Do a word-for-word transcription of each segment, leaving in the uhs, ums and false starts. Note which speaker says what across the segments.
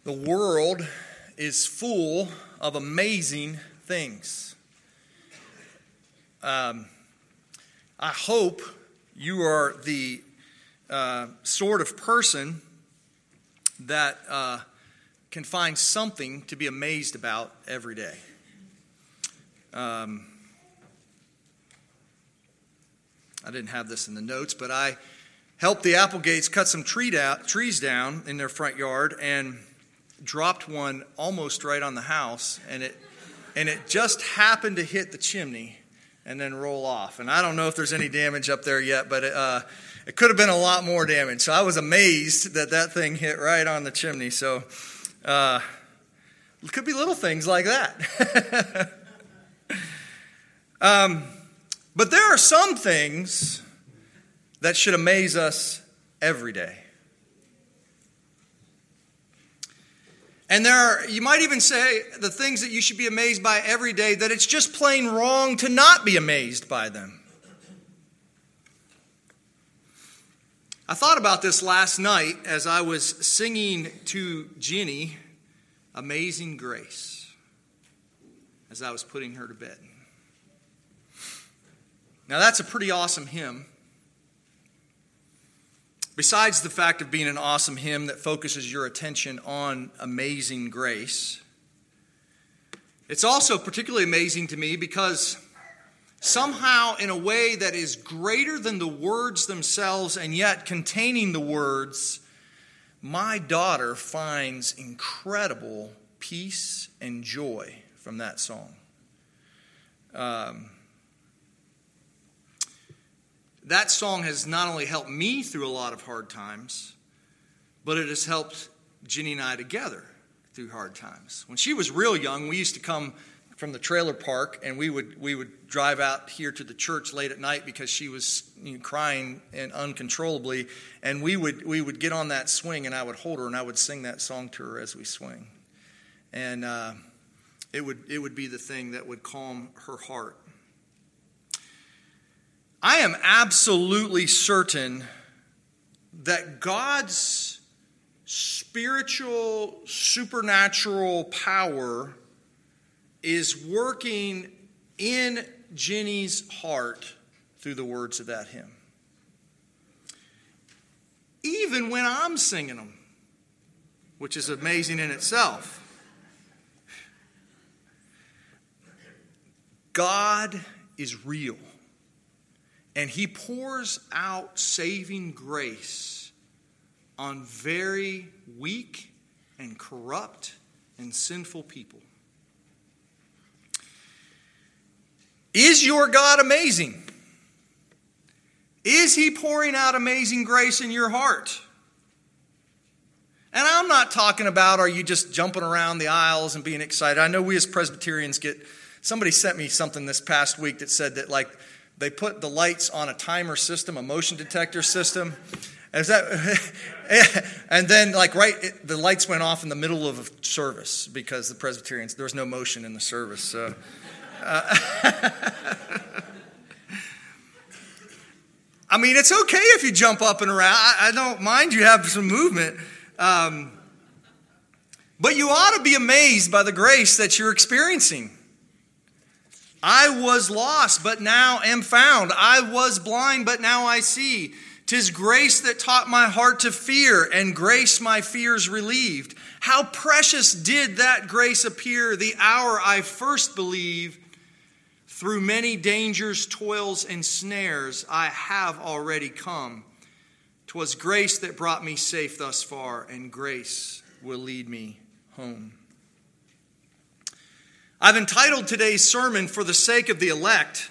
Speaker 1: The world is full of amazing things. Um, I hope you are the uh, sort of person that uh, can find something to be amazed about every day. Um, I didn't have this in the notes, but I helped the Applegates cut some tree down, trees down in their front yard and dropped one almost right on the house, and it and it just happened to hit the chimney and then roll off. And I don't know if there's any damage up there yet, but it, uh, it could have been a lot more damage. So I was amazed that that thing hit right on the chimney. So uh, it could be little things like that. um, but there are some things that should amaze us every day. And there are, you might even say, the things that you should be amazed by every day, that it's just plain wrong to not be amazed by them. I thought about this last night as I was singing to Ginny, Amazing Grace, as I was putting her to bed. Now that's a pretty awesome hymn. Besides the fact of being an awesome hymn that focuses your attention on amazing grace, it's also particularly amazing to me because somehow in a way that is greater than the words themselves and yet containing the words, my daughter finds incredible peace and joy from that song. Um, That song has not only helped me through a lot of hard times, but it has helped Ginny and I together through hard times. When she was real young, we used to come from the trailer park, and we would we would drive out here to the church late at night because she was, you know, crying and uncontrollably, and we would we would get on that swing, and I would hold her, and I would sing that song to her as we swing, and uh, it would it would be the thing that would calm her heart. I am absolutely certain that God's spiritual, supernatural power is working in Ginny's heart through the words of that hymn. Even when I'm singing them, which is amazing in itself. God is real. And he pours out saving grace on very weak and corrupt and sinful people. Is your God amazing? Is he pouring out amazing grace in your heart? And I'm not talking about, are you just jumping around the aisles and being excited? I know we as Presbyterians get, somebody sent me something this past week that said that, like, they put the lights on a timer system, a motion detector system. Is that, and then, like, right, it, the lights went off in the middle of a service because the Presbyterians, there was no motion in the service. So, uh, I mean, it's okay if you jump up and around. I, I don't mind you have some movement. Um, but you ought to be amazed by the grace that you're experiencing. I was lost, but now am found. I was blind, but now I see. 'Tis grace that taught my heart to fear, and grace my fears relieved. How precious did that grace appear the hour I first believed. Through many dangers, toils, and snares, I have already come. 'Twas grace that brought me safe thus far, and grace will lead me home. I've entitled today's sermon, For the Sake of the Elect.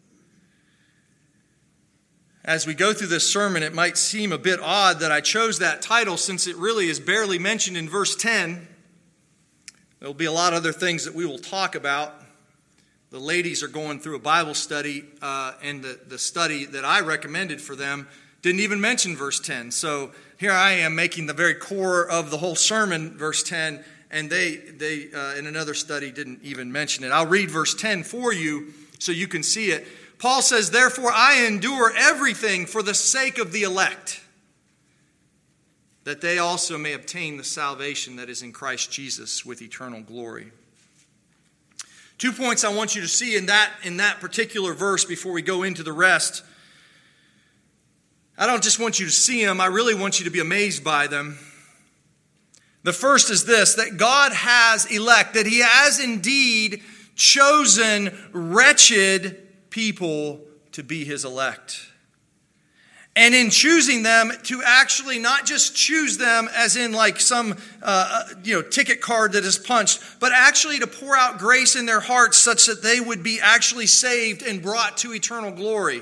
Speaker 1: As we go through this sermon, it might seem a bit odd that I chose that title since it really is barely mentioned in verse ten. There will be a lot of other things that we will talk about. The ladies are going through a Bible study, uh, and the, the study that I recommended for them didn't even mention verse ten. So here I am making the very core of the whole sermon, verse ten, and they, they uh, in another study, didn't even mention it. I'll read verse ten for you so you can see it. Paul says, "Therefore I endure everything for the sake of the elect, that they also may obtain the salvation that is in Christ Jesus with eternal glory. Two points I want you to see in that, in that particular verse before we go into the rest. I don't just want you to see them, I really want you to be amazed by them. The first is this, that God has elect, that He has indeed chosen wretched people to be His elect. And in choosing them, to actually not just choose them as in like some uh, you know ticket card that is punched, but actually to pour out grace in their hearts such that they would be actually saved and brought to eternal glory.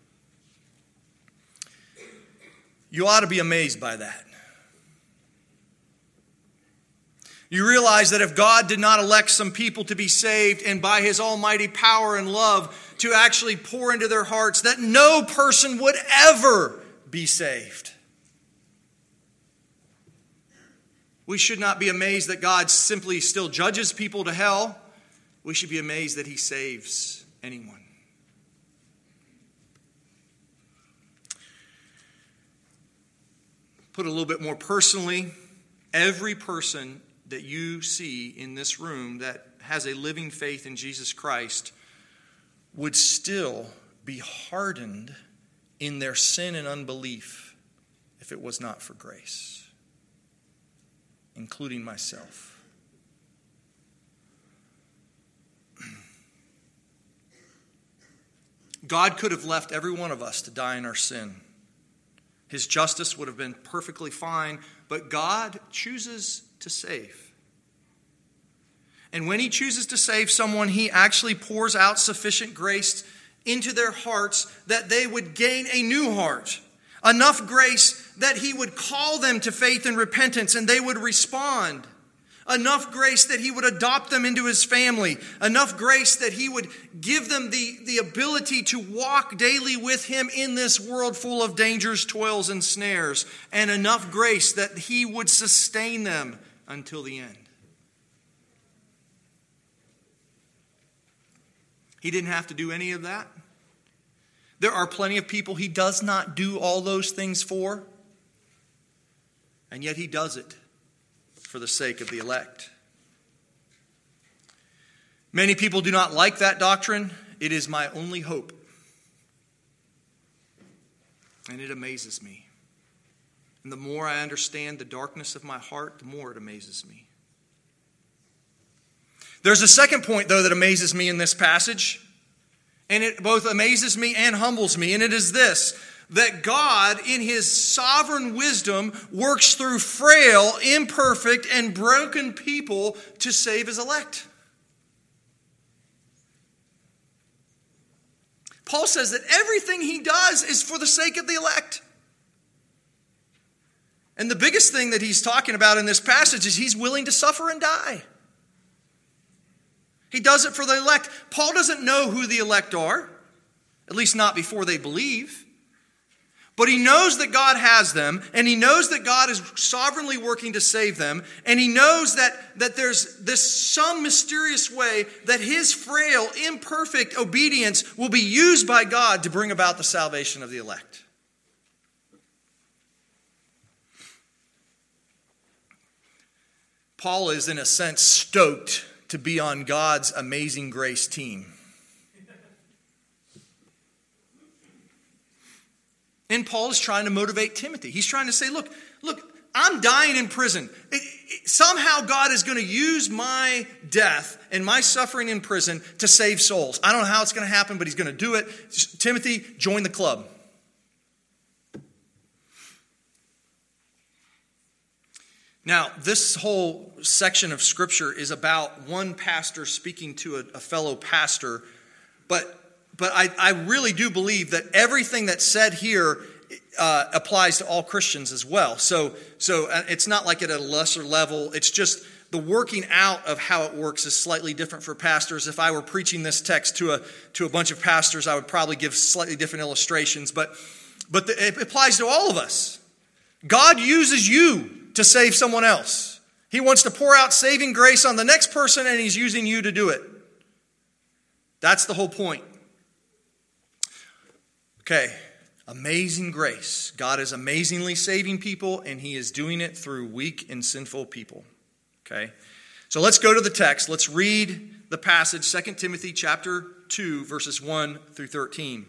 Speaker 1: You ought to be amazed by that. You realize that if God did not elect some people to be saved and by His almighty power and love to actually pour into their hearts, that no person would ever be saved. We should not be amazed that God simply still judges people to hell. We should be amazed that He saves anyone. Put a little bit more personally, every person that you see in this room that has a living faith in Jesus Christ would still be hardened in their sin and unbelief if it was not for grace, including myself. God could have left every one of us to die in our sin. His justice would have been perfectly fine, but God chooses to save. And when He chooses to save someone, He actually pours out sufficient grace into their hearts that they would gain a new heart. Enough grace that He would call them to faith and repentance and they would respond. Enough grace that He would adopt them into His family. Enough grace that He would give them the, the ability to walk daily with Him in this world full of dangers, toils, and snares. And enough grace that He would sustain them until the end. He didn't have to do any of that. There are plenty of people He does not do all those things for. And yet He does it for the sake of the elect. Many people do not like that doctrine. It is my only hope. And it amazes me. And the more I understand the darkness of my heart, the more it amazes me. There's a second point, though, that amazes me in this passage. And it both amazes me and humbles me. And it is this: that God, in His sovereign wisdom, works through frail, imperfect, and broken people to save His elect. Paul says that everything he does is for the sake of the elect. And the biggest thing that he's talking about in this passage is he's willing to suffer and die. He does it for the elect. Paul doesn't know who the elect are, at least not before they believe. But he knows that God has them, and he knows that God is sovereignly working to save them, and he knows that, that there's this some mysterious way that his frail, imperfect obedience will be used by God to bring about the salvation of the elect. Paul is, in a sense, stoked to be on God's amazing grace team. And Paul is trying to motivate Timothy. He's trying to say, look, look, I'm dying in prison. It, it, somehow God is going to use my death and my suffering in prison to save souls. I don't know how it's going to happen, but he's going to do it. Just, Timothy, join the club. Now, this whole section of Scripture is about one pastor speaking to a, a fellow pastor, but But I, I really do believe that everything that's said here uh, applies to all Christians as well. So, so it's not like at a lesser level. It's just the working out of how it works is slightly different for pastors. If I were preaching this text to a to a bunch of pastors, I would probably give slightly different illustrations. But, but the, it applies to all of us. God uses you to save someone else. He wants to pour out saving grace on the next person, and he's using you to do it. That's the whole point. Okay, Amazing grace. God is amazingly saving people, and he is doing it through weak and sinful people. Okay? So let's go to the text. Let's read the passage, Second Timothy chapter two, verses one through thirteen.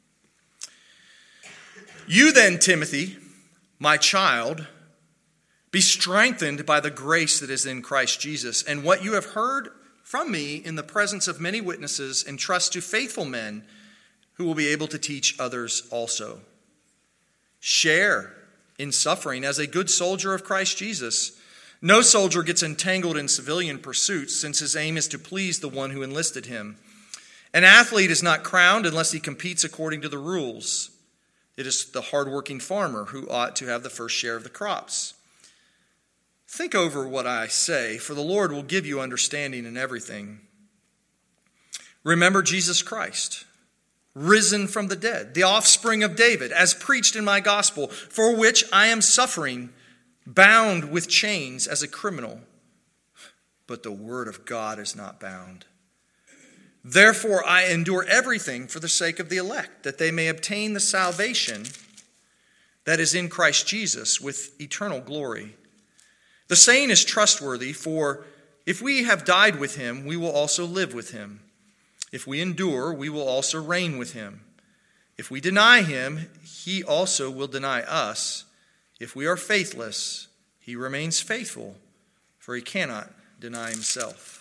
Speaker 1: You then, Timothy, my child, be strengthened by the grace that is in Christ Jesus, and what you have heard from me in the presence of many witnesses, entrust to faithful men who will be able to teach others also. Share in suffering as a good soldier of Christ Jesus. No soldier gets entangled in civilian pursuits, since his aim is to please the one who enlisted him. An athlete is not crowned unless he competes according to the rules. It is the hardworking farmer who ought to have the first share of the crops. Think over what I say, for the Lord will give you understanding in everything. Remember Jesus Christ, risen from the dead, the offspring of David, as preached in my gospel, for which I am suffering, bound with chains as a criminal. But the word of God is not bound. Therefore I endure everything for the sake of the elect, that they may obtain the salvation that is in Christ Jesus with eternal glory. The saying is trustworthy, for if we have died with him, we will also live with him. If we endure, we will also reign with him. If we deny him, he also will deny us. If we are faithless, he remains faithful, for he cannot deny himself.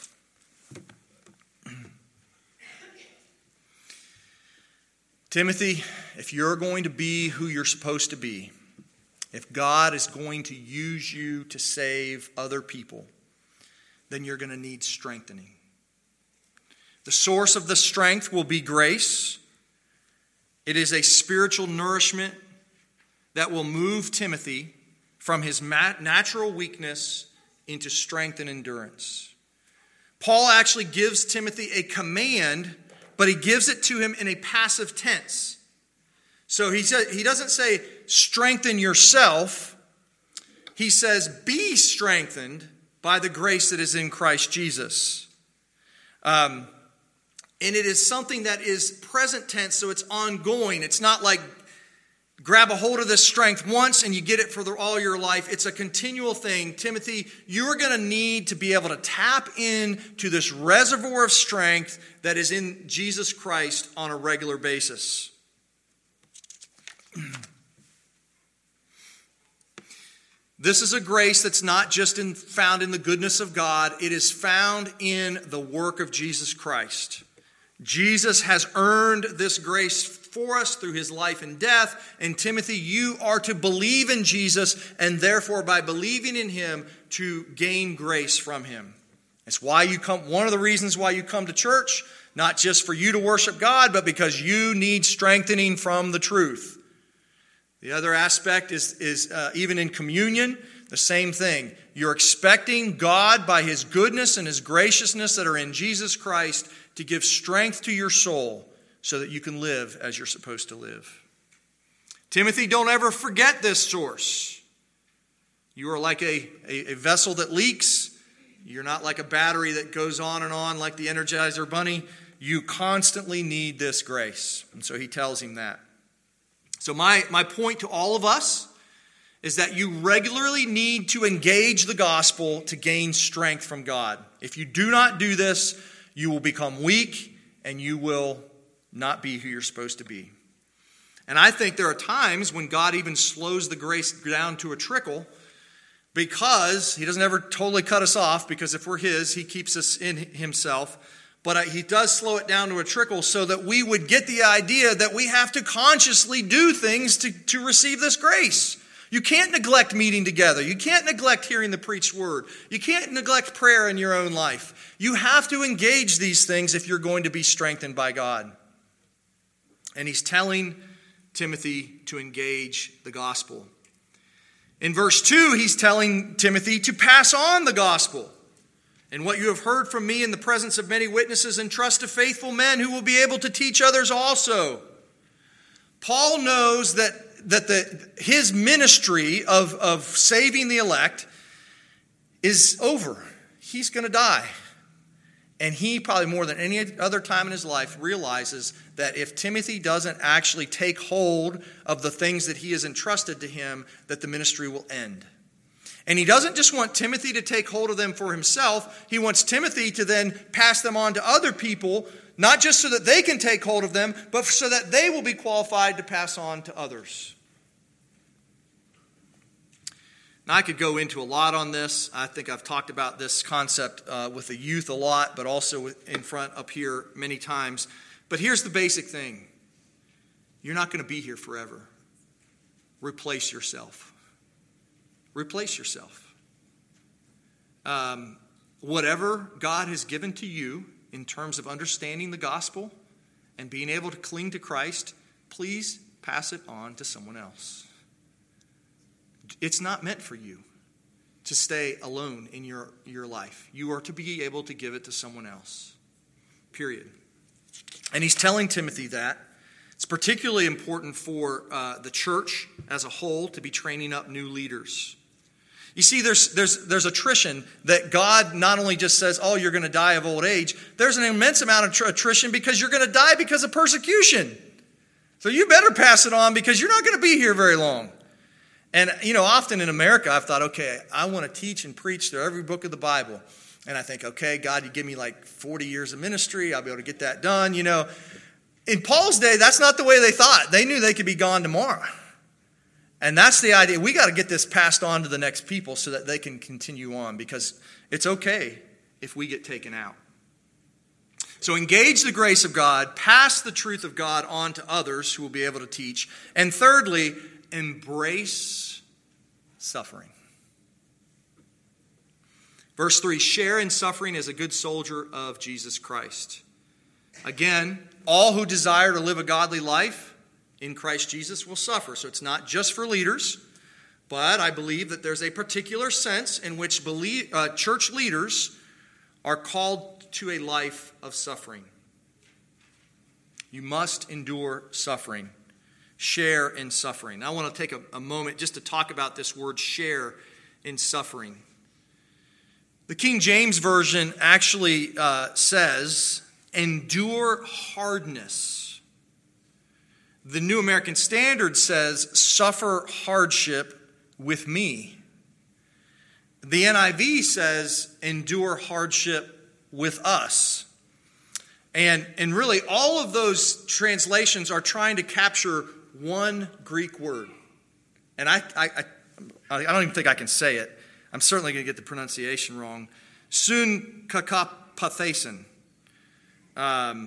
Speaker 1: Timothy, if you're going to be who you're supposed to be, if God is going to use you to save other people, then you're going to need strengthening. The source of the strength will be grace. It is a spiritual nourishment that will move Timothy from his natural weakness into strength and endurance. Paul actually gives Timothy a command, but he gives it to him in a passive tense. So he said, he doesn't say, strengthen yourself. He says, be strengthened by the grace that is in Christ Jesus. Um, and it is something that is present tense, so it's ongoing. It's not like grab a hold of this strength once and you get it for the, all your life. It's a continual thing. Timothy, you're going to need to be able to tap into this reservoir of strength that is in Jesus Christ on a regular basis. This is a grace that's not just in, found in the goodness of God. It is found in the work of Jesus Christ. Jesus has earned this grace for us through his life and death. And Timothy, you are to believe in Jesus, and therefore by believing in him to gain grace from him. It's why you come, one of the reasons why you come to church, not just for you to worship God, but because you need strengthening from the truth. The other aspect is, is uh, even in communion, the same thing. You're expecting God by his goodness and his graciousness that are in Jesus Christ to give strength to your soul so that you can live as you're supposed to live. Timothy, don't ever forget this source. You are like a, a, a vessel that leaks. You're not like a battery that goes on and on like the Energizer Bunny. You constantly need this grace. And so he tells him that. So my, my point to all of us is that you regularly need to engage the gospel to gain strength from God. If you do not do this, you will become weak and you will not be who you're supposed to be. And I think there are times when God even slows the grace down to a trickle because he doesn't ever totally cut us off, because if we're his, he keeps us in himself. But he does slow it down to a trickle so that we would get the idea that we have to consciously do things to, to receive this grace. You can't neglect meeting together. You can't neglect hearing the preached word. You can't neglect prayer in your own life. You have to engage these things if you're going to be strengthened by God. And he's telling Timothy to engage the gospel. In verse two, he's telling Timothy to pass on the gospel. And what you have heard from me in the presence of many witnesses, entrust to faithful men who will be able to teach others also. Paul knows that, that the, his ministry of, of saving the elect is over. He's going to die. And he, probably more than any other time in his life, realizes that if Timothy doesn't actually take hold of the things that he has entrusted to him, that the ministry will end. And he doesn't just want Timothy to take hold of them for himself. He wants Timothy to then pass them on to other people, not just so that they can take hold of them, but so that they will be qualified to pass on to others. Now, I could go into a lot on this. I think I've talked about this concept uh, with the youth a lot, but also in front up here many times. But here's the basic thing. You're not going to be here forever. Replace yourself. Replace yourself. Um, whatever God has given to you in terms of understanding the gospel and being able to cling to Christ, please pass it on to someone else. It's not meant for you to stay alone in your, your life. You are to be able to give it to someone else. Period. And he's telling Timothy that. It's particularly important for uh, the church as a whole to be training up new leaders. You see, there's, there's, there's attrition that God not only just says, oh, you're going to die of old age. There's an immense amount of attrition because you're going to die because of persecution. So you better pass it on because you're not going to be here very long. And, you know, often in America, I've thought, okay, I want to teach and preach through every book of the Bible. And I think, okay, God, you give me like forty years of ministry. I'll be able to get that done. You know, in Paul's day, that's not the way they thought. They knew they could be gone tomorrow. And that's the idea. We got to get this passed on to the next people so that they can continue on, because it's okay if we get taken out. So engage the grace of God, pass the truth of God on to others who will be able to teach. And thirdly, embrace suffering. Verse three, share in suffering as a good soldier of Jesus Christ. Again, all who desire to live a godly life in Christ Jesus will suffer. So it's not just for leaders, but I believe that there's a particular sense in which believe, uh, church leaders are called to a life of suffering. You must endure suffering. Share in suffering. Now, I want to take a, a moment just to talk about this word share in suffering. The King James Version actually uh, says, endure hardness. The New American Standard says, suffer hardship with me. The N I V says, endure hardship with us. And, and really, all of those translations are trying to capture one Greek word. And I, I, I, I don't even think I can say it. I'm certainly going to get the pronunciation wrong. Sun kakapathesin. Um,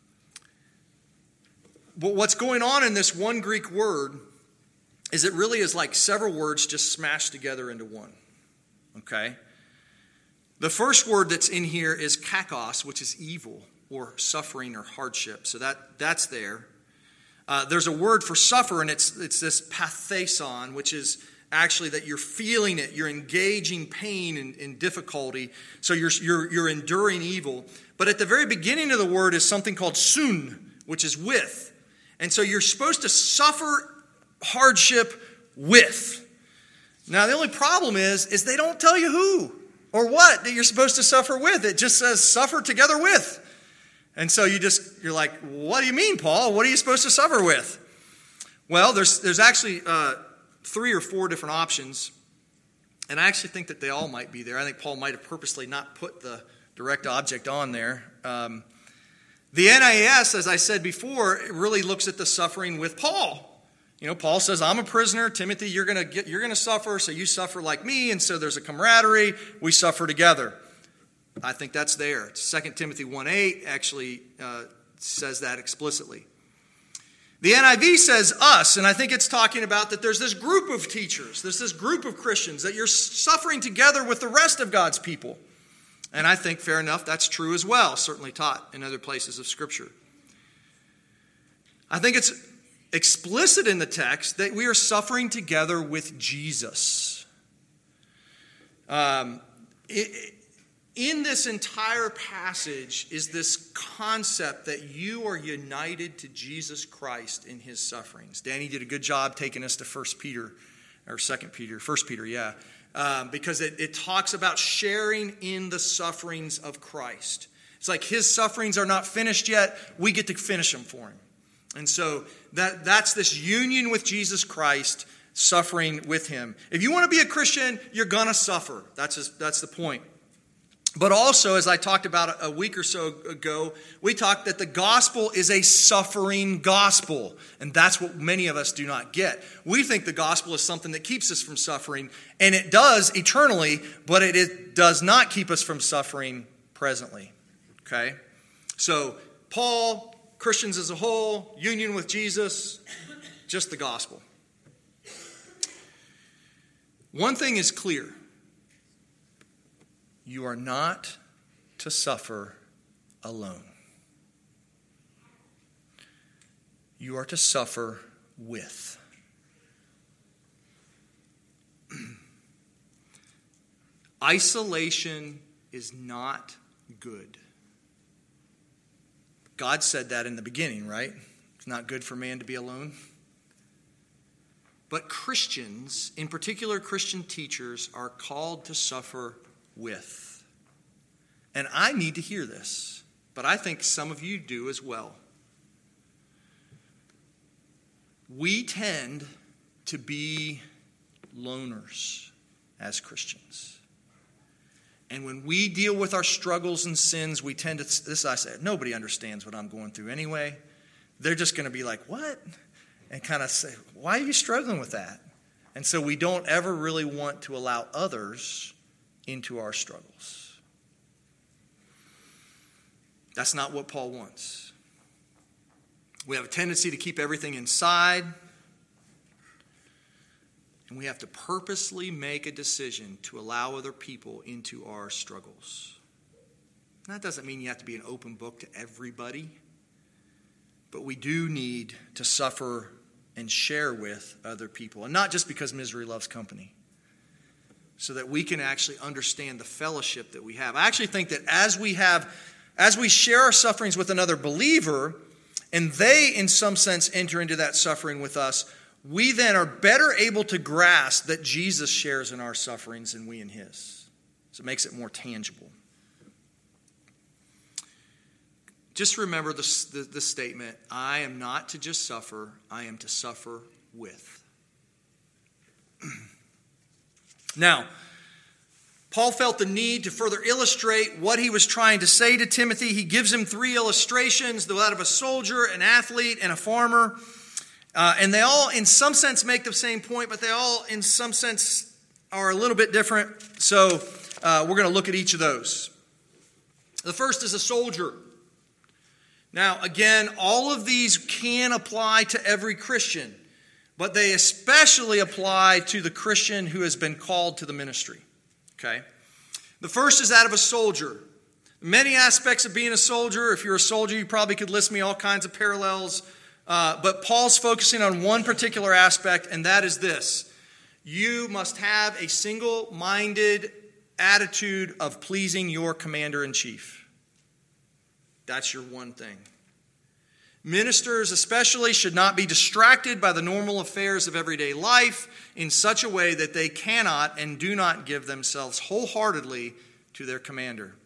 Speaker 1: but what's going on in this one Greek word is it really is like several words just smashed together into one. Okay? The first word that's in here is kakos, which is evil or suffering or hardship. So that, that's there. Uh, there's a word for suffer, and it's it's this patheson, which is actually that you're feeling it, you're engaging pain and, and difficulty, so you're, you're you're enduring evil. But at the very beginning of the word is something called sun, which is with. And so you're supposed to suffer hardship with. Now, the only problem is, is they don't tell you who or what that you're supposed to suffer with. It just says suffer together with. And so you just, you're like, what do you mean, Paul? What are you supposed to suffer with? Well, there's there's actually uh, three or four different options. And I actually think that they all might be there. I think Paul might have purposely not put the direct object on there. Um, the N I S, as I said before, it really looks at the suffering with Paul. You know, Paul says, I'm a prisoner. Timothy, you're going to get, you're going to suffer, so you suffer like me. And so there's a camaraderie. We suffer together. I think that's there. Second Timothy one eight actually uh, says that explicitly. The N I V says us, and I think it's talking about that there's this group of teachers, there's this group of Christians, that you're suffering together with the rest of God's people. And I think, fair enough, that's true as well, certainly taught in other places of Scripture. I think it's explicit in the text that we are suffering together with Jesus. Um, it, In this entire passage is this concept that you are united to Jesus Christ in his sufferings. Danny did a good job taking us to First Peter, or Second Peter, First Peter, yeah. Um, because it, it talks about sharing in the sufferings of Christ. It's like his sufferings are not finished yet. We get to finish them for him. And so that, that's this union with Jesus Christ, suffering with him. If you want to be a Christian, you're going to suffer. That's, just, that's the point. But also, as I talked about a week or so ago, we talked that the gospel is a suffering gospel. And that's what many of us do not get. We think the gospel is something that keeps us from suffering. And it does eternally, but it, it does not keep us from suffering presently. Okay? So, Paul, Christians as a whole, union with Jesus, just the gospel. One thing is clear. You are not to suffer alone. You are to suffer with. Isolation is not good. God said that in the beginning, right? It's not good for man to be alone. But Christians, in particular Christian teachers, are called to suffer with. And I need to hear this, but I think some of you do as well. We tend to be loners as Christians. And when we deal with our struggles and sins, we tend to, this I said, nobody understands what I'm going through anyway. They're just going to be like, what? And kind of say, why are you struggling with that? And so we don't ever really want to allow others into our struggles. That's not what Paul wants. We have a tendency to keep everything inside. And we have to purposely make a decision to allow other people into our struggles. That doesn't mean you have to be an open book to everybody. But we do need to suffer and share with other people. And not just because misery loves company. So that we can actually understand the fellowship that we have. I actually think that as we have, as we share our sufferings with another believer, and they in some sense enter into that suffering with us, we then are better able to grasp that Jesus shares in our sufferings and we in his. So it makes it more tangible. Just remember this, the, the statement, I am not to just suffer, I am to suffer with. Now, Paul felt the need to further illustrate what he was trying to say to Timothy. He gives him three illustrations, that of a soldier, an athlete, and a farmer. Uh, and they all, in some sense, make the same point, but they all, in some sense, are a little bit different. So uh, we're going to look at each of those. The first is a soldier. Now, again, all of these can apply to every Christian, but they especially apply to the Christian who has been called to the ministry. Okay? The first is that of a soldier. Many aspects of being a soldier. If you're a soldier, you probably could list me all kinds of parallels. Uh, but Paul's focusing on one particular aspect, and that is this. You must have a single-minded attitude of pleasing your commander-in-chief. That's your one thing. Ministers especially should not be distracted by the normal affairs of everyday life in such a way that they cannot and do not give themselves wholeheartedly to their commander.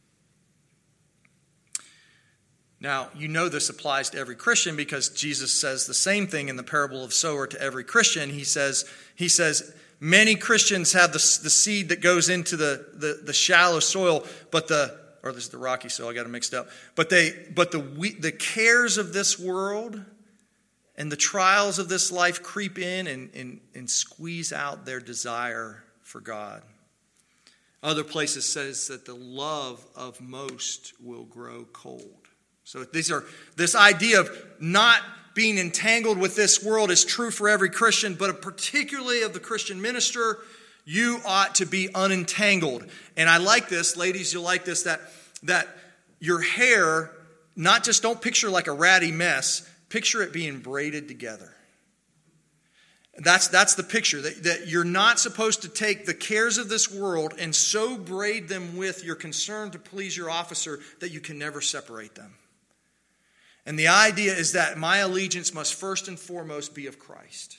Speaker 1: Now, you know this applies to every Christian because Jesus says the same thing in the parable of sower to every Christian. He says, he says many Christians have the, the seed that goes into the, the, the shallow soil, but the or this is the rocky soil, I got it mixed up. But they, but the the cares of this world and the trials of this life creep in and, and, and squeeze out their desire for God. Other places says that the love of most will grow cold. So these are this idea of not being entangled with this world is true for every Christian, but particularly of the Christian minister. You ought to be unentangled. And I like this, ladies, you'll like this, that, that your hair, not just don't picture like a ratty mess, picture it being braided together. That's, that's the picture, that, that you're not supposed to take the cares of this world and so braid them with your concern to please your officer that you can never separate them. And the idea is that my allegiance must first and foremost be of Christ.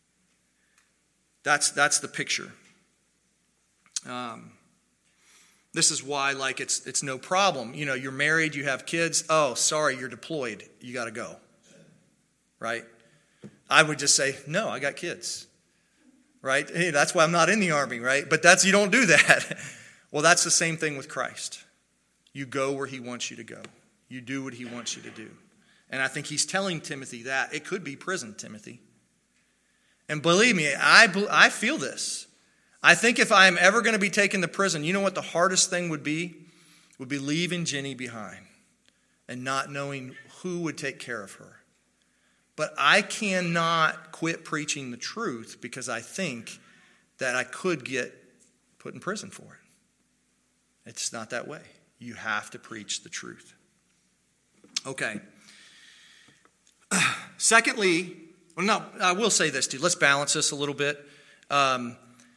Speaker 1: That's, that's the picture. Um, This is why, like, it's it's no problem. You know, you're married, you have kids. Oh, sorry, you're deployed. You got to go. Right? I would just say, no, I got kids. Right? Hey, that's why I'm not in the army, right? But that's, you don't do that. Well, that's the same thing with Christ. You go where he wants you to go. You do what he wants you to do. And I think he's telling Timothy that. It could be prison, Timothy. And believe me, I, I feel this. I think if I'm ever going to be taken to prison, you know what the hardest thing would be? Would be leaving Jenny behind and not knowing who would take care of her. But I cannot quit preaching the truth because I think that I could get put in prison for it. It's not that way. You have to preach the truth. Okay. Secondly, well, no, I will say this, too. Let's balance this a little bit. Um,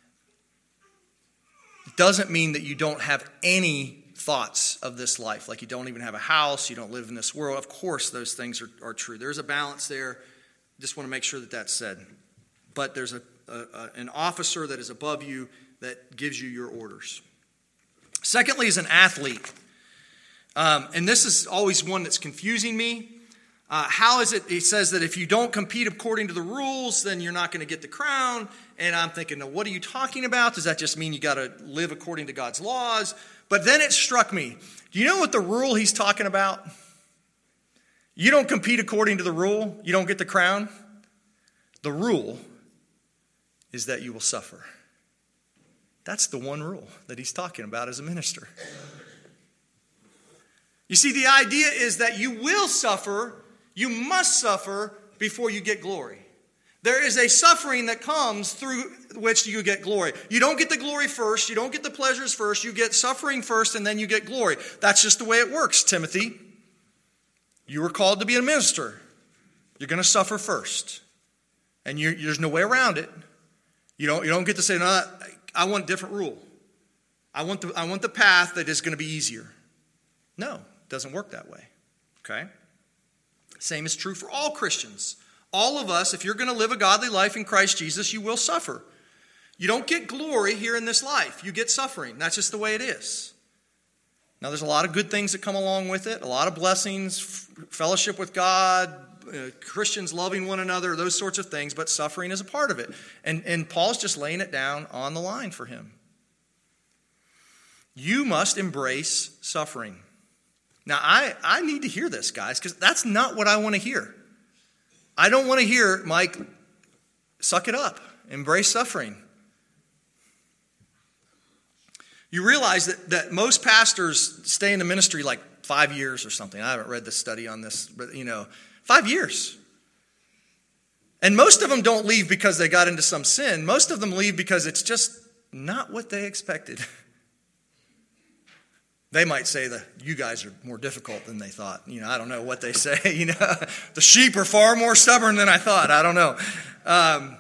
Speaker 1: it doesn't mean that you don't have any thoughts of this life, like you don't even have a house, you don't live in this world. Of course, those things are, are true. There's a balance there. Just want to make sure that that's said. But there's a, a, a an officer that is above you that gives you your orders. Secondly, is an athlete. Um, and this is always one that's confusing me. Uh, how is it, he says that if you don't compete according to the rules, then you're not going to get the crown. And I'm thinking, now, what are you talking about? Does that just mean you got to live according to God's laws? But then it struck me. Do you know what the rule he's talking about? You don't compete according to the rule, you don't get the crown. The rule is that you will suffer. That's the one rule that he's talking about as a minister. You see, the idea is that you will suffer, you must suffer before you get glory. There is a suffering that comes through which you get glory. You don't get the glory first, you don't get the pleasures first, you get suffering first and then you get glory. That's just the way it works, Timothy. You were called to be a minister. You're going to suffer first. And you're, there's no way around it. You don't, you don't get to say, no, I want a different rule. I want the, I want the path that is going to be easier. No, it doesn't work that way. Okay? Same is true for all Christians. All of us, if you're going to live a godly life in Christ Jesus, you will suffer. You don't get glory here in this life. You get suffering. That's just the way it is. Now, there's a lot of good things that come along with it, a lot of blessings, f- fellowship with God, uh, Christians loving one another, those sorts of things, but suffering is a part of it. And, and Paul's just laying it down on the line for him. You must embrace suffering. Now, I, I need to hear this, guys, because that's not what I want to hear. I don't want to hear, Mike, suck it up, embrace suffering. You realize that, that most pastors stay in the ministry like five years or something. I haven't read the study on this, but, you know, five years. And most of them don't leave because they got into some sin. Most of them leave because it's just not what they expected. They might say that you guys are more difficult than they thought. You know, I don't know what they say. You know, the sheep are far more stubborn than I thought. I don't know. Um,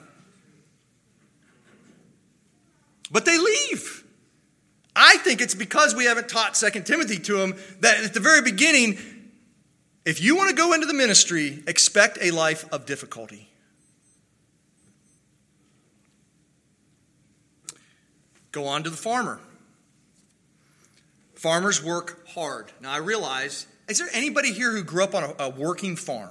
Speaker 1: but they leave. I think it's because we haven't taught Second Timothy to them that at the very beginning, if you want to go into the ministry, expect a life of difficulty. Go on to the farmer. Farmers work hard. Now, I realize, is there anybody here who grew up on a, a working farm?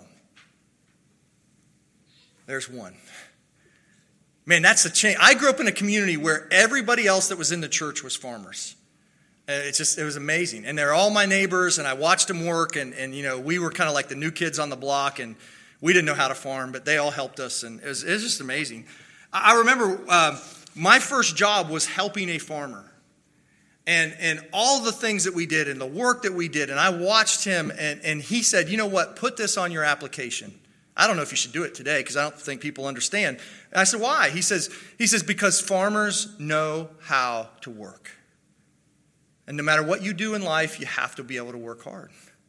Speaker 1: There's one. Man, that's a change. I grew up in a community where everybody else that was in the church was farmers. It's just, it was amazing. And they're all my neighbors, and I watched them work, and, and you know, we were kind of like the new kids on the block, and we didn't know how to farm, but they all helped us, and it was, it was just amazing. I remember uh, my first job was helping a farmer. And and all the things that we did and the work that we did. And I watched him, and, and he said, you know what, put this on your application. I don't know if you should do it today because I don't think people understand. And I said, why? He says, he says, because farmers know how to work. And no matter what you do in life, you have to be able to work hard.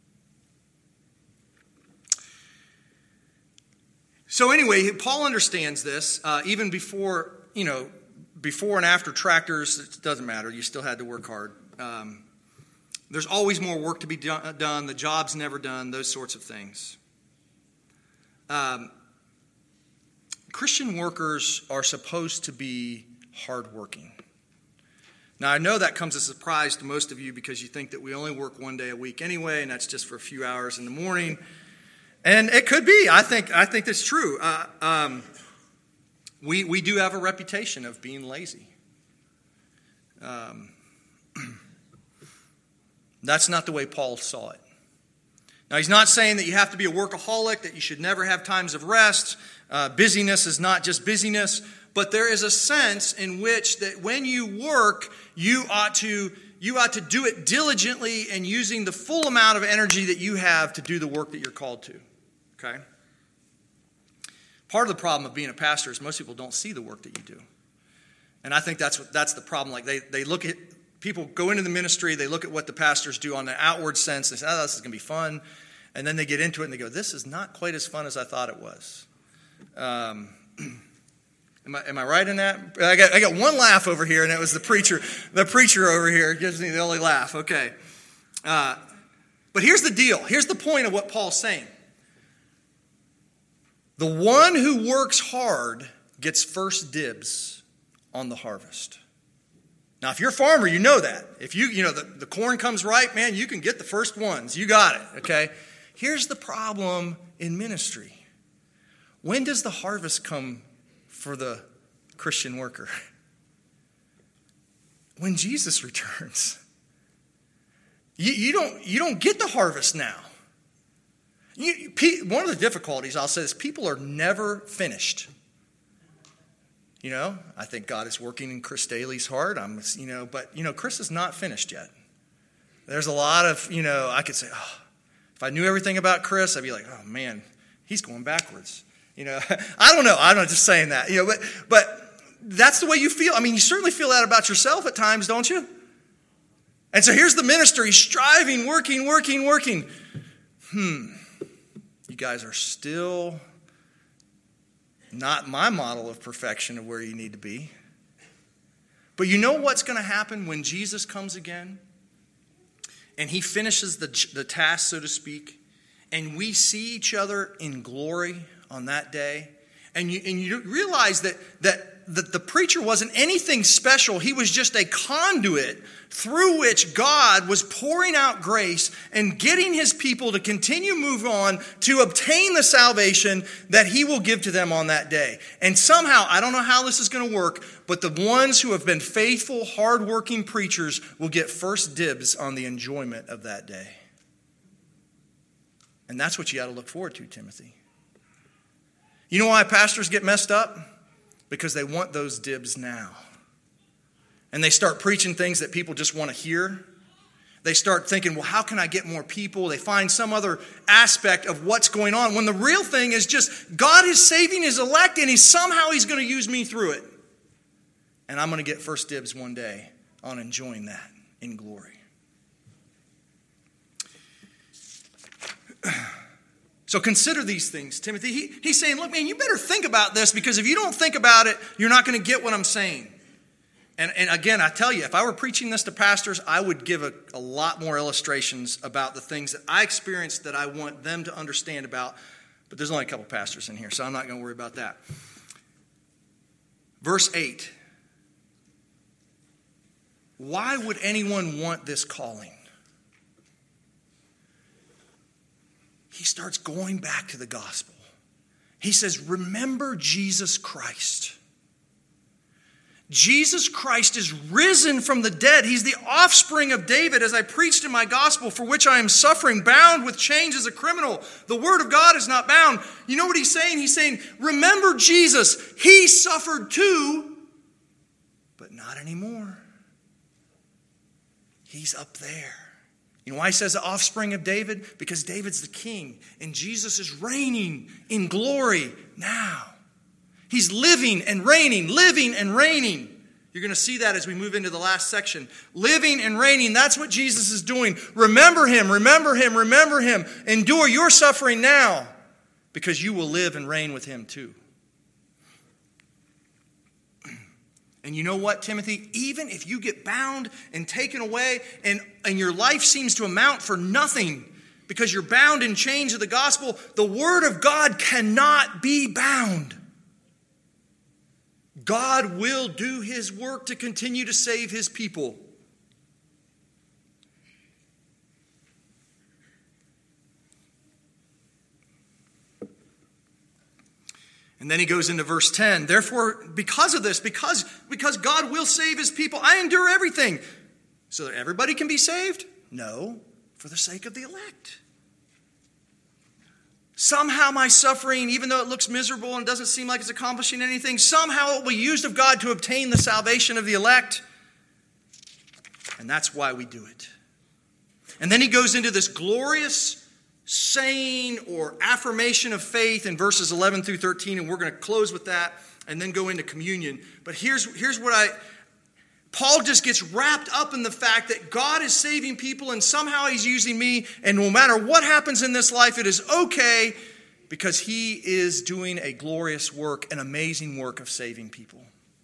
Speaker 1: So anyway, Paul understands this uh, even before, you know, Before and after tractors, it doesn't matter. You still had to work hard. Um, there's always more work to be do- done. The job's never done, those sorts of things. Um, Christian workers are supposed to be hardworking. Now, I know that comes as a surprise to most of you because you think that we only work one day a week anyway, and that's just for a few hours in the morning. And it could be. I think I think that's true. Uh, um, we, we do have a reputation of being lazy. Um, that's not the way Paul saw it. Now, he's not saying that you have to be a workaholic, that you should never have times of rest. Uh, busyness is not just busyness. But there is a sense in which that when you work, you ought to you ought to do it diligently and using the full amount of energy that you have to do the work that you're called to. Okay? Part of the problem of being a pastor is most people don't see the work that you do. And I think that's what that's the problem. Like they, they look at people go into the ministry, they look at what the pastors do on the outward sense, they say, oh, this is gonna be fun. And then they get into it and they go, this is not quite as fun as I thought it was. Um Am I, am I right in that? I got I got one laugh over here, and it was the preacher. The preacher over here gives me the only laugh. Okay. Uh, but here's the deal. Here's the point of what Paul's saying. The one who works hard gets first dibs on the harvest. Now, if you're a farmer, you know that. If you, you know, the, the corn comes ripe, man, you can get the first ones. You got it, okay? Here's the problem in ministry. When does the harvest come for the Christian worker? When Jesus returns. You, you don't you don't get the harvest now. You, one of the difficulties, I'll say this, people are never finished. You know, I think God is working in Chris Daly's heart. I'm, you know, but you know, Chris is not finished yet. There's a lot of, you know, I could say, oh, if I knew everything about Chris, I'd be like, oh man, he's going backwards. You know, I don't know. I'm not just saying that. You know, but but that's the way you feel. I mean, you certainly feel that about yourself at times, don't you? And so here's the ministry, striving, working, working, working. Hmm. You guys are still not my model of perfection of where you need to be. But you know what's going to happen when Jesus comes again? And he finishes the, the task, so to speak, and we see each other in glory on that day, and you and you realize that that that the preacher wasn't anything special. He was just a conduit through which God was pouring out grace and getting his people to continue move on to obtain the salvation that he will give to them on that day. And somehow, I don't know how this is going to work, but the ones who have been faithful, hardworking preachers will get first dibs on the enjoyment of that day. And that's what you got to look forward to, Timothy. You know why pastors get messed up? Because they want those dibs now. And they start preaching things that people just want to hear. They start thinking, well, how can I get more people? They find some other aspect of what's going on. When the real thing is just God is saving his elect and he's somehow he's going to use me through it. And I'm going to get first dibs one day on enjoying that in glory. So consider these things, Timothy. He, he's saying, look, man, you better think about this, because if you don't think about it, you're not going to get what I'm saying. And, and again, I tell you, if I were preaching this to pastors, I would give a, a lot more illustrations about the things that I experienced that I want them to understand about. But there's only a couple pastors in here, so I'm not going to worry about that. Verse eight. Why would anyone want this calling? He starts going back to the gospel. He says, remember Jesus Christ. Jesus Christ is risen from the dead. He's the offspring of David, as I preached in my gospel, for which I am suffering, bound with chains as a criminal. The word of God is not bound. You know what he's saying? He's saying, remember Jesus. He suffered too, but not anymore. He's up there. You know why he says the offspring of David? Because David's the king, and Jesus is reigning in glory now. He's living and reigning, living and reigning. You're going to see that as we move into the last section. Living and reigning, that's what Jesus is doing. Remember him, remember him, remember him. Endure your suffering now, because you will live and reign with him too. And you know what, Timothy? Even if you get bound and taken away and, and your life seems to amount for nothing because you're bound in chains of the gospel, the word of God cannot be bound. God will do his work to continue to save his people. And then he goes into verse ten. Therefore, because of this, because, because God will save his people, I endure everything. So that everybody can be saved? No, for the sake of the elect. Somehow my suffering, even though it looks miserable and doesn't seem like it's accomplishing anything, somehow it will be used of God to obtain the salvation of the elect. And that's why we do it. And then he goes into this glorious saying or affirmation of faith in verses eleven through thirteen, and we're going to close with that and then go into communion. But here's, here's what I... Paul just gets wrapped up in the fact that God is saving people and somehow he's using me, and no matter what happens in this life, it is okay because he is doing a glorious work, an amazing work of saving people.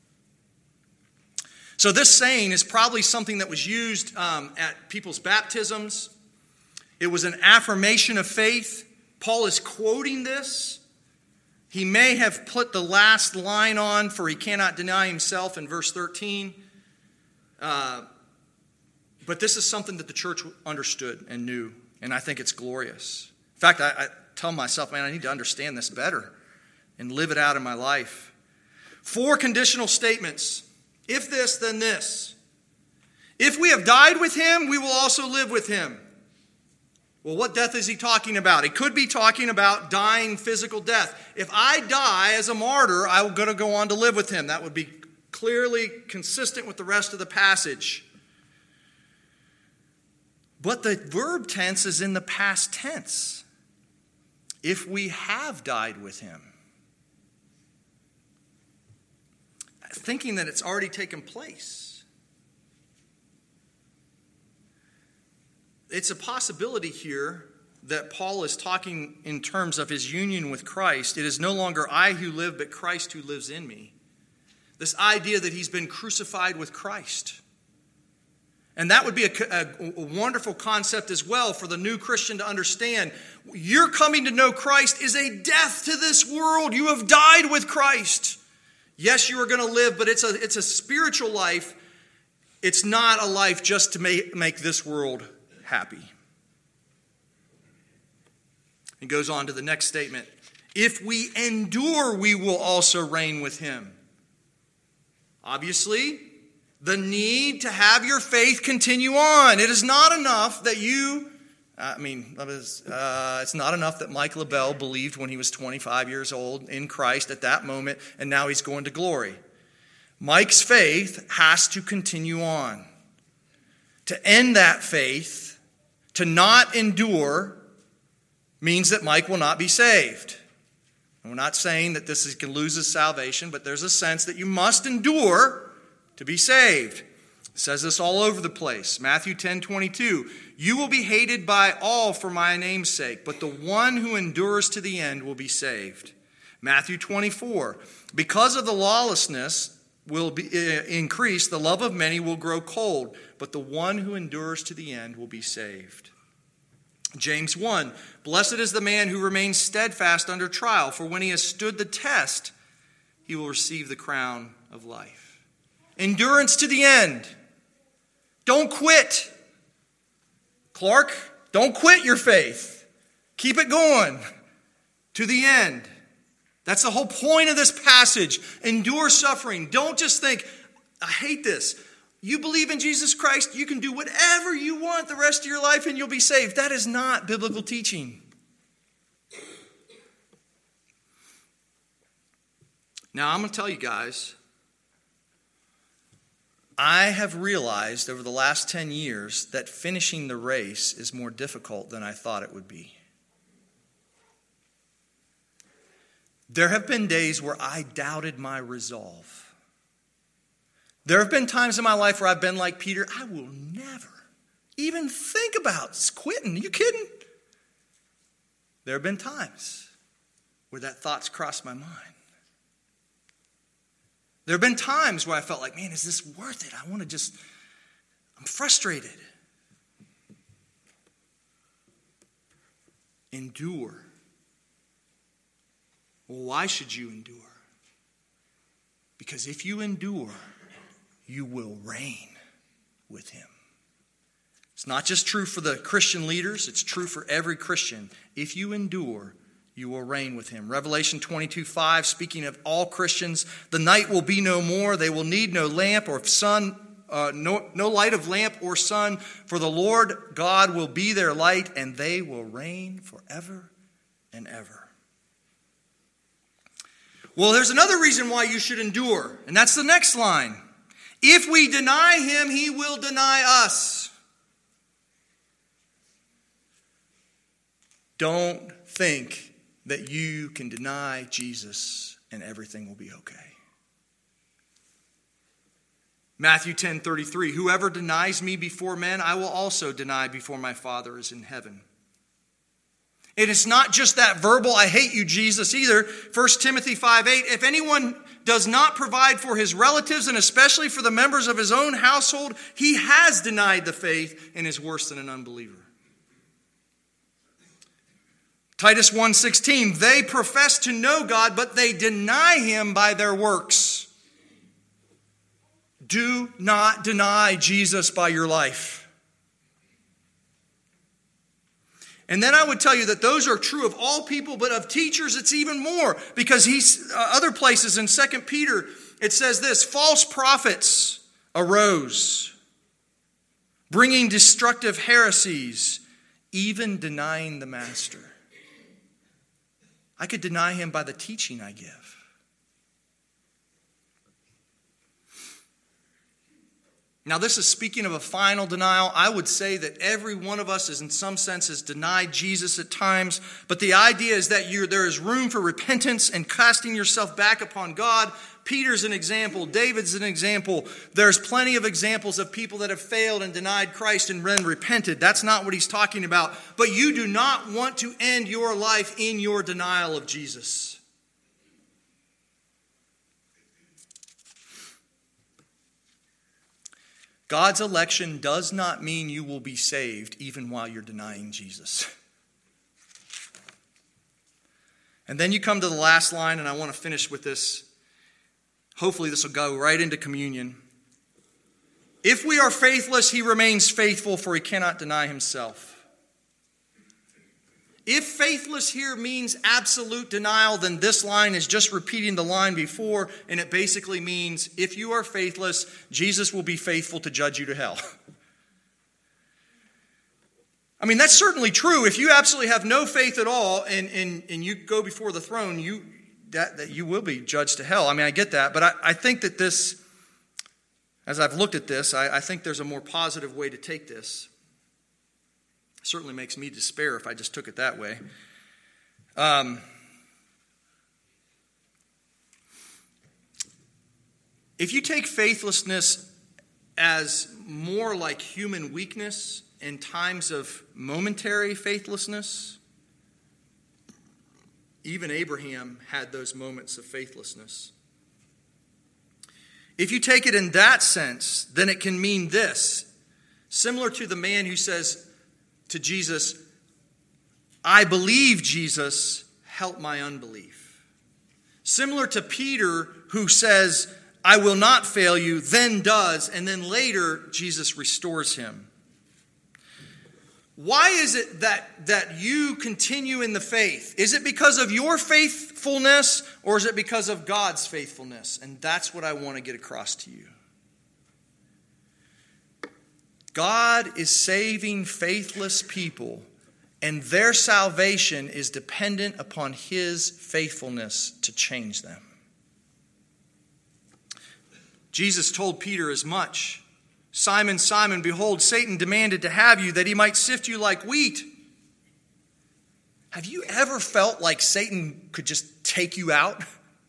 Speaker 1: So this saying is probably something that was used um, at people's baptisms. It was an affirmation of faith. Paul is quoting this. He may have put the last line on, for he cannot deny himself, in verse thirteen. Uh, but this is something that the church understood and knew, and I think it's glorious. In fact, I, I tell myself, man, I need to understand this better and live it out in my life. Four conditional statements. If this, then this. If we have died with him, we will also live with him. Well, what death is he talking about? He could be talking about dying physical death. If I die as a martyr, I'm going to go on to live with him. That would be clearly consistent with the rest of the passage. But the verb tense is in the past tense. If we have died with him. Thinking that it's already taken place. It's a possibility here that Paul is talking in terms of his union with Christ. It is no longer I who live, but Christ who lives in me. This idea that he's been crucified with Christ. And that would be a, a, a wonderful concept as well for the new Christian to understand. Your coming to know Christ is a death to this world. You have died with Christ. Yes, you are going to live, but it's a, it's a spiritual life. It's not a life just to make, make this world happy. He goes on to the next statement. If we endure, we will also reign with him. Obviously, the need to have your faith continue on. It is not enough that you, I mean, uh, it's not enough that Mike LaBelle believed when he was twenty-five years old in Christ at that moment, and now he's going to glory. Mike's faith has to continue on. To end that faith, to not endure, means that Mike will not be saved. And we're not saying that this is going to lose his salvation, but there's a sense that you must endure to be saved. It says this all over the place. Matthew ten twenty-two. You will be hated by all for my name's sake, but the one who endures to the end will be saved. Matthew twenty-four. Because of the lawlessness will be uh, increase, the love of many will grow cold, but the one who endures to the end will be saved. James one, blessed is the man who remains steadfast under trial, for when he has stood the test, he will receive the crown of life. Endurance to the end. Don't quit. Clark, don't quit your faith. Keep it going to the end. That's the whole point of this passage. Endure suffering. Don't just think, I hate this. You believe in Jesus Christ, you can do whatever you want the rest of your life and you'll be saved. That is not biblical teaching. Now, I'm going to tell you guys, I have realized over the last ten years that finishing the race is more difficult than I thought it would be. There have been days where I doubted my resolve. There have been times in my life where I've been like Peter, I will never even think about quitting. Are you kidding? There have been times where that thought's crossed my mind. There have been times where I felt like, man, is this worth it? I want to just, I'm frustrated. Endure. Well, why should you endure? Because if you endure, you will reign with him. It's not just true for the Christian leaders, it's true for every Christian. If you endure, you will reign with him. Revelation twenty-two five, speaking of all Christians, the night will be no more. They will need no lamp or sun, uh, no, no light of lamp or sun, for the Lord God will be their light, and they will reign forever and ever. Well, there's another reason why you should endure, and that's the next line. If we deny him, he will deny us. Don't think that you can deny Jesus and everything will be okay. Matthew ten thirty-three, whoever denies me before men, I will also deny before my Father is in heaven. And it's not just that verbal, I hate you, Jesus, either. First Timothy five eight, if anyone does not provide for his relatives and especially for the members of his own household, he has denied the faith and is worse than an unbeliever. Titus one sixteen, they profess to know God, but they deny him by their works. Do not deny Jesus by your life. And then I would tell you that those are true of all people, but of teachers it's even more. Because he's uh, other places in Second Peter, it says this, false prophets arose, bringing destructive heresies, even denying the master. I could deny him by the teaching I give. Now, this is speaking of a final denial. I would say that every one of us is in some senses denied Jesus at times. But the idea is that you're, there is room for repentance and casting yourself back upon God. Peter's an example. David's an example. There's plenty of examples of people that have failed and denied Christ and then repented. That's not what he's talking about. But you do not want to end your life in your denial of Jesus. God's election does not mean you will be saved even while you're denying Jesus. And then you come to the last line, and I want to finish with this. Hopefully this will go right into communion. If we are faithless, he remains faithful, for he cannot deny himself. If faithless here means absolute denial, then this line is just repeating the line before, and it basically means if you are faithless, Jesus will be faithful to judge you to hell. I mean, that's certainly true. If you absolutely have no faith at all and, and, and you go before the throne, you that, that you will be judged to hell. I mean, I get that, but I, I think that this, as I've looked at this, I, I think there's a more positive way to take this. Certainly makes me despair if I just took it that way. Um, if you take faithlessness as more like human weakness in times of momentary faithlessness, even Abraham had those moments of faithlessness. If you take it in that sense, then it can mean this. Similar to the man who says to Jesus, I believe, Jesus, help my unbelief. Similar to Peter who says, I will not fail you, then does, and then later Jesus restores him. Why is it that, that you continue in the faith? Is it because of your faithfulness or is it because of God's faithfulness? And that's what I want to get across to you. God is saving faithless people, and their salvation is dependent upon his faithfulness to change them. Jesus told Peter as much. Simon, Simon, behold, Satan demanded to have you that he might sift you like wheat. Have you ever felt like Satan could just take you out?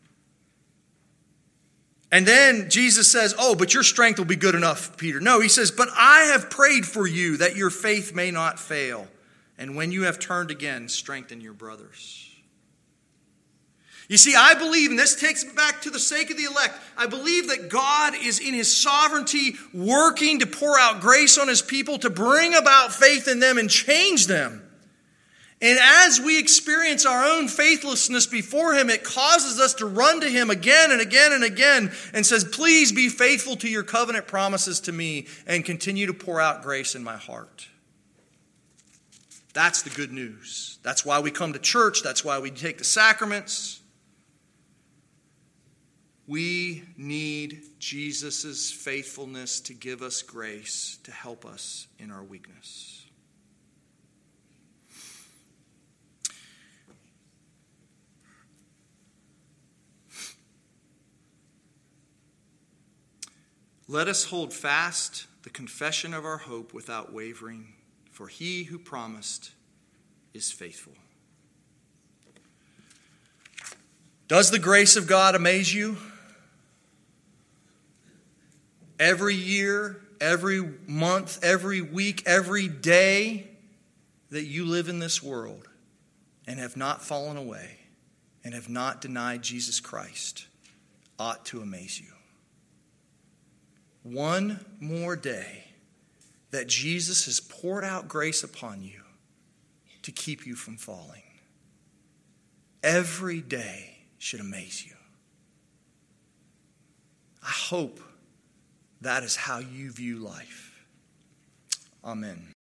Speaker 1: And then Jesus says, oh, but your strength will be good enough, Peter. No, he says, but I have prayed for you that your faith may not fail. And when you have turned again, strengthen your brothers. You see, I believe, and this takes me back to the sake of the elect, I believe that God is in his sovereignty working to pour out grace on his people, to bring about faith in them and change them. And as we experience our own faithlessness before him, it causes us to run to him again and again and again and says, please be faithful to your covenant promises to me and continue to pour out grace in my heart. That's the good news. That's why we come to church. That's why we take the sacraments. We need Jesus' faithfulness to give us grace, to help us in our weakness. Let us hold fast the confession of our hope without wavering, for he who promised is faithful. Does the grace of God amaze you? Every year, every month, every week, every day that you live in this world and have not fallen away and have not denied Jesus Christ ought to amaze you. One more day that Jesus has poured out grace upon you to keep you from falling. Every day should amaze you. I hope that is how you view life. Amen.